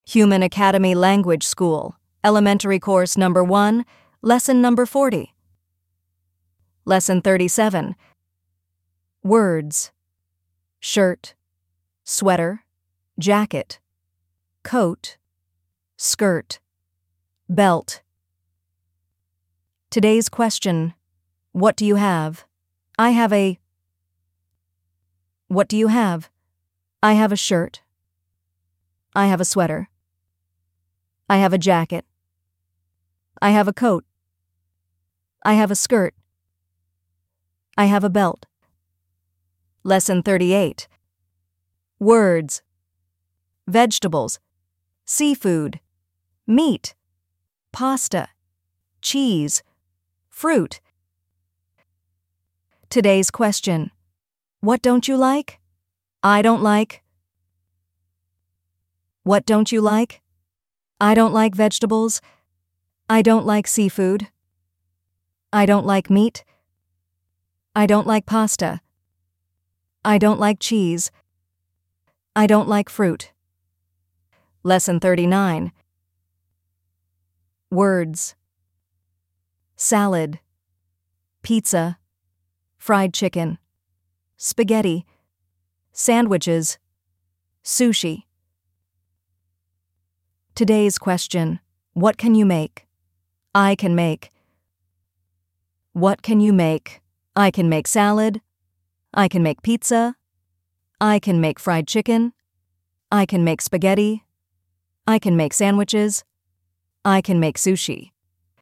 Human Academy Language School, Elementary Course Number 1, Lesson Number 40. Lesson 37. Words: shirt, sweater, jacket, coat, skirt, belt. Today's question: what do you have? I have a. What do you have? I have a shirt. I have a sweater. I have a jacket. I have a coat. I have a skirt. I have a belt. Lesson 38. Words: vegetables, seafood, meat, pasta, cheese, fruit. Today's question: what don't you like? I don't like. What don't you like? I don't like vegetables. I don't like seafood. I don't like meat. I don't like pasta. I don't like cheese. I don't like fruit. Lesson 39. Words: salad, pizza, fried chicken, spaghetti, sandwiches, sushi. Today's question: what can you make? I can make. What can you make? I can make salad. I can make pizza. I can make fried chicken. I can make spaghetti. I can make sandwiches. I can make sushi.